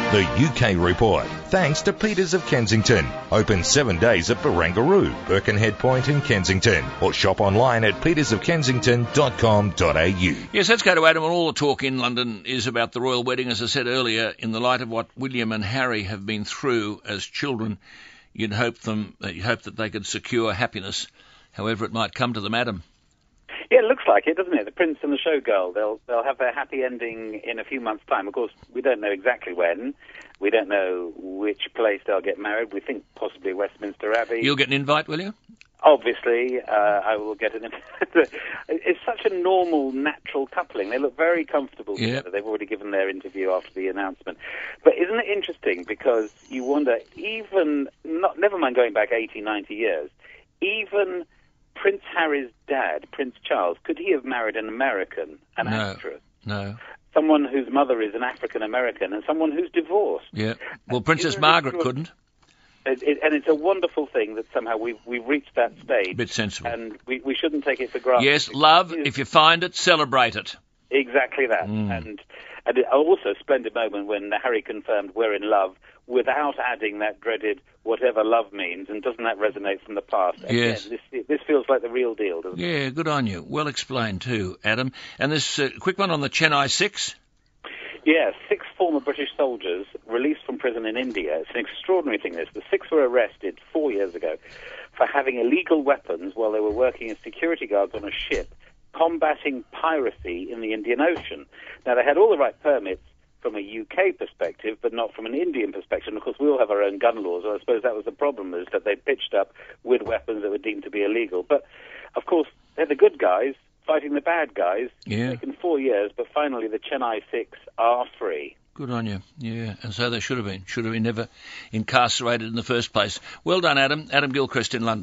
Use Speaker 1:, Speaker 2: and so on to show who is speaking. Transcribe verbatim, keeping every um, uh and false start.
Speaker 1: The U K Report, thanks to Peters of Kensington. Open seven days at Barangaroo, Birkenhead Point in Kensington, or shop online at peters of kensington dot com dot a u.
Speaker 2: Yes, let's go to Adam. And all the talk in London is about the royal wedding. As I said earlier, in the light of what William and Harry have been through as children, you'd hope them, you hope that they could secure happiness, however it might come to them. Adam.
Speaker 3: Yeah, it looks like it, doesn't it? The prince and the showgirl, they'll they'll have their happy ending in a few months' time. Of course, we don't know exactly when. We don't know which place they'll get married. We think possibly Westminster Abbey.
Speaker 2: You'll get an invite, will you?
Speaker 3: Obviously, uh, I will get an invite. It's such a normal, natural coupling. They look very comfortable together.
Speaker 2: Yep.
Speaker 3: They've already given their interview after the announcement. But isn't it interesting? Because you wonder, even, not never mind going back eighty, ninety years, even Prince Harry's dad, Prince Charles, could he have married an American, an
Speaker 2: no,
Speaker 3: actress?
Speaker 2: No.
Speaker 3: Someone whose mother is an African-American and someone who's divorced.
Speaker 2: Yeah. Well, Princess
Speaker 3: Isn't
Speaker 2: Margaret
Speaker 3: it,
Speaker 2: couldn't.
Speaker 3: It, it, and it's a wonderful thing that somehow we've, we've reached that stage.
Speaker 2: A bit sensible.
Speaker 3: And we, we shouldn't take it for granted.
Speaker 2: Yes, love, if you find it, celebrate it.
Speaker 3: Exactly that.
Speaker 2: Mm.
Speaker 3: And, and it, also a splendid moment when Harry confirmed we're in love without adding that dreaded whatever love means. And doesn't that resonate from the past?
Speaker 2: Yes.
Speaker 3: Again, this, this feels like the real deal, doesn't
Speaker 2: Yeah,
Speaker 3: it?
Speaker 2: Yeah, good on you. Well explained too, Adam. And this uh, quick one on the Chennai Six.
Speaker 3: Yeah, six former British soldiers released from prison in India. It's an extraordinary thing, this. The six were arrested four years ago for having illegal weapons while they were working as security guards on a ship combating piracy in the Indian Ocean. Now, they had all the right permits from a U K perspective, but not from an Indian perspective. And of course, we all have our own gun laws, and I suppose that was the problem, is that they pitched up with weapons that were deemed to be illegal. But, of course, they're the good guys fighting the bad guys.
Speaker 2: Yeah.
Speaker 3: It's taken four years, but finally the Chennai Six are free.
Speaker 2: Good on you. Yeah, and so they should have been. Should have been never incarcerated in the first place. Well done, Adam. Adam Gilchrist in London.